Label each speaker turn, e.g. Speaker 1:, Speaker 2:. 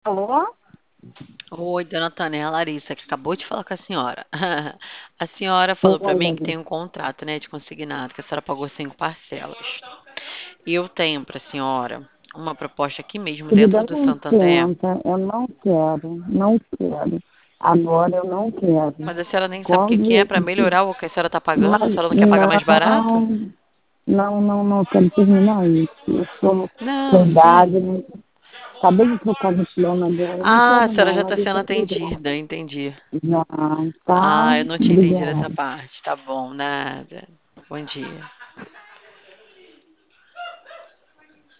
Speaker 1: Alô?
Speaker 2: Oi, dona Tânia, é a Larissa, que acabou de falar com a senhora. A senhora falou para
Speaker 1: Oi,
Speaker 2: mim que tem um
Speaker 1: Larissa.
Speaker 2: contrato, né, de consignado, que a senhora pagou 5 parcelas. E eu tenho para a senhora uma proposta aqui mesmo
Speaker 1: Querida,
Speaker 2: dentro do
Speaker 1: não
Speaker 2: Santander,
Speaker 1: tenta. Eu não quero. Não quero. Agora eu não quero.
Speaker 2: mas a senhora nem sabe o que
Speaker 1: Quando
Speaker 2: que é
Speaker 1: eu...
Speaker 2: para melhorar o que a senhora está pagando. A
Speaker 1: Mas
Speaker 2: senhora não quer pagar mais barato?
Speaker 1: não, não. Eu quero terminar isso. Eu sou
Speaker 2: Não, sim.
Speaker 1: soldado, né? Acabei de trocar de plano agora. Não
Speaker 2: Ah, a
Speaker 1: quero
Speaker 2: senhora
Speaker 1: não,
Speaker 2: já está
Speaker 1: Larissa.
Speaker 2: sendo
Speaker 1: Obrigada.
Speaker 2: atendida, entendi.
Speaker 1: Já, tá?
Speaker 2: Ah, eu não tinha entendido essa
Speaker 1: Obrigada.
Speaker 2: parte. Tá bom, nada. Bom dia.